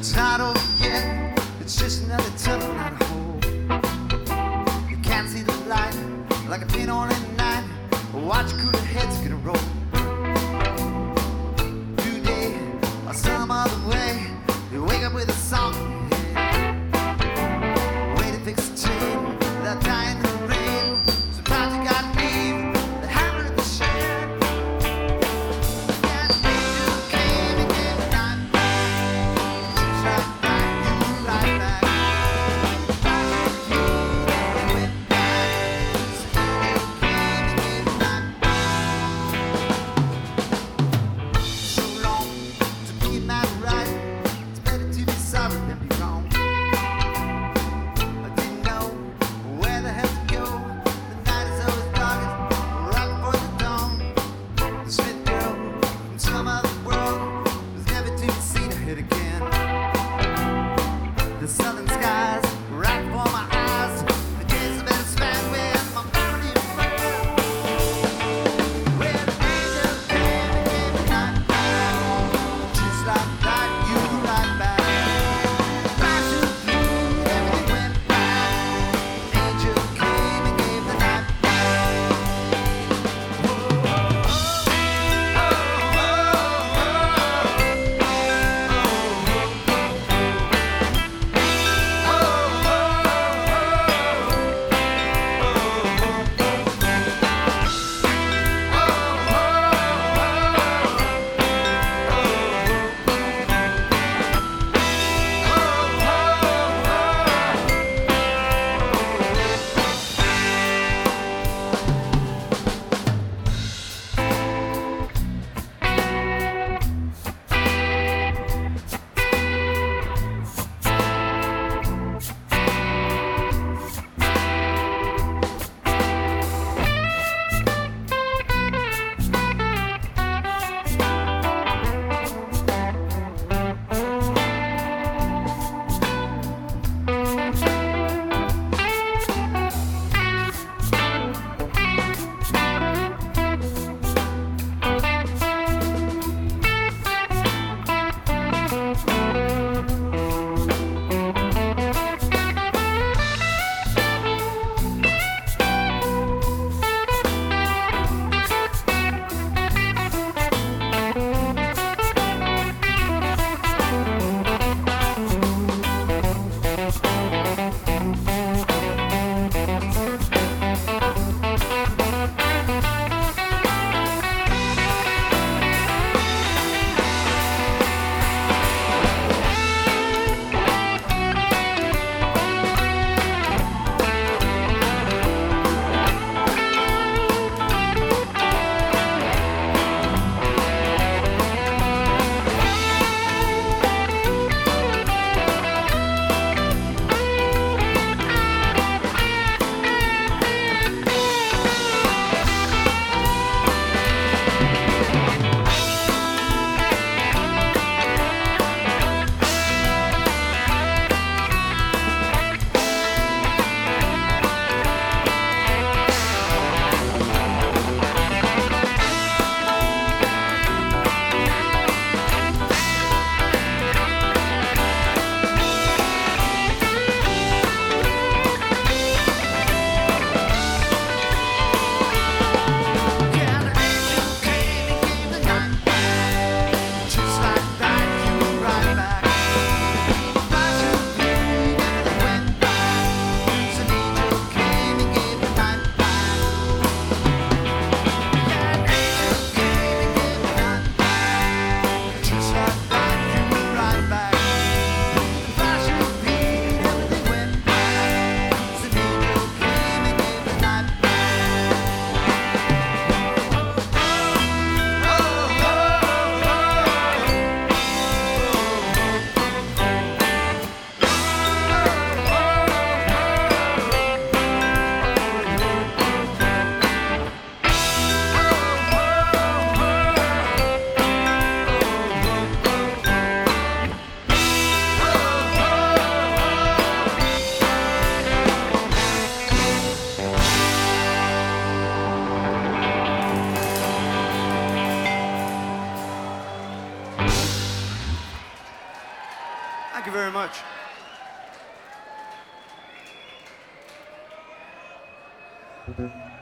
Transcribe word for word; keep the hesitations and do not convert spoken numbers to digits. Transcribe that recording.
It's not over yet, it's just another tunnel night hole. You can't see the light, like a pin on a night. Watch cooler heads gonna roll. Today, or some other way, you wake up with a song in your head. Way to fix a chain, without dying in the rain. Sometimes you gotta leave the hammer in the shed. Can't wait till it came again tonight. Right back, you right back. Back to you, and went back. So it came again tonight. So long to be not right. It's better to be sorry than be Thank you very much. Thank you.